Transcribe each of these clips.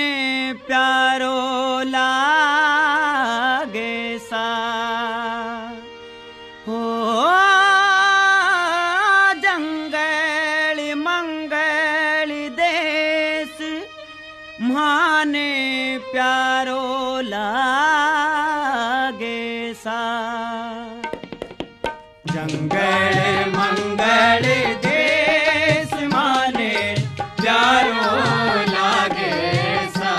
प्यारो लागे सा हो जंगल मंगल देश माने प्यारो लागे सा जंगल मंगल देश माने प्यारो लागे सा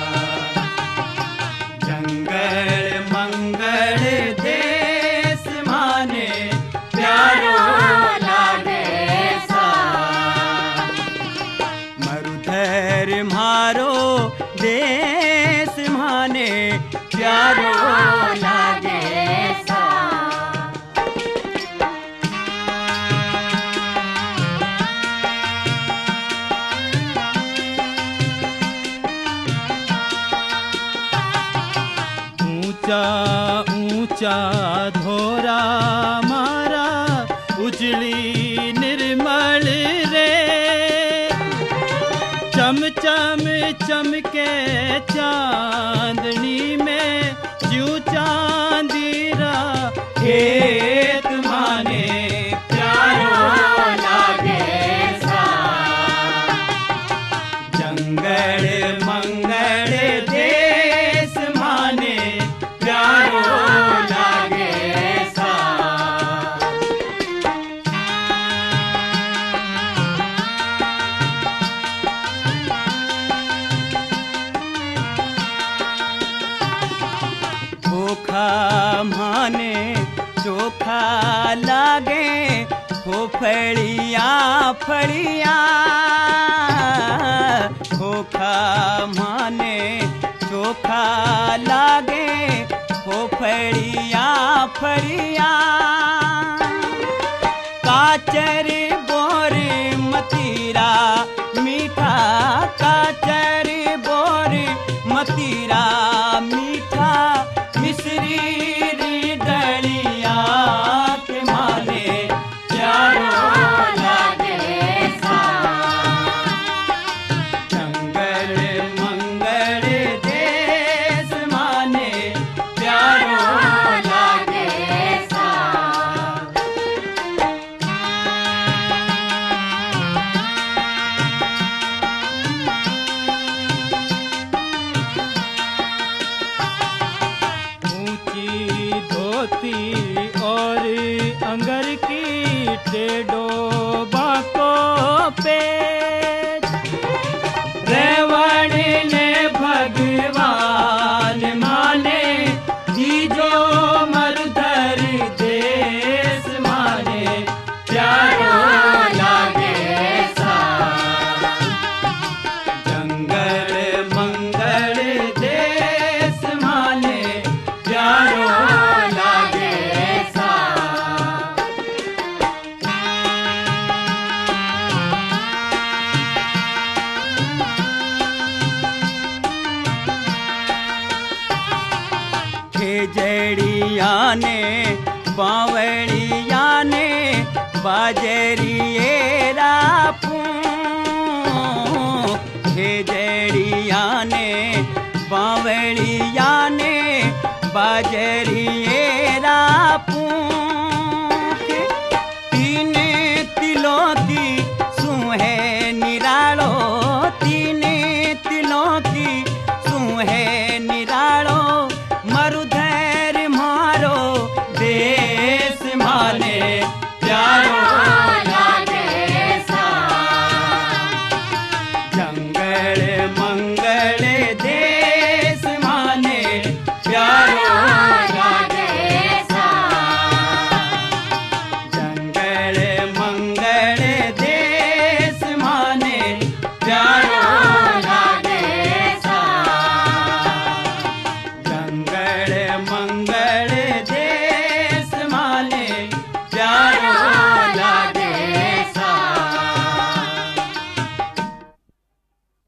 जंगल मंगल देश माने प्यारो लागे सा मरुधर मारो देश माने प्यारो लागे सा ऊंचा ऊंचा धोरा मारा उजली निर्मल रे चम चम चमके चांदनी में जू चांदीरा खेत माने प्यारो लागे सा जंगल मंगल देश माने प्यारो लागे सा खोखा माने चोखा लागे खोफड़िया फड़िया खोखा माने चोखा लागे खोफड़िया फड़िया काचर बोर मतीरा मीठा काचर बोर मतीरा मीठा मिश्री डलिया के माने प्यारो लागे सा जंगल मंगल देश माने प्यारो लागे सा ऊंची धोती और अंगर की टेढ़ो बाको पेच रेवण ने भगवान माने जीजो मरुधर देश माने प्यारो लागे सा जंगल मंगल देश माने प्यारो लागे सा खेजड़िया ने बावड़िया ने बाजरिए रापू खेजड़िया ने बावड़िया ने बाजरिए रापू तीन तिलों की सुहे निरालो तीन तिलों की सुहे निरालो मरुधर मारो देश माने प्यारो लागे सा जंगल मंगल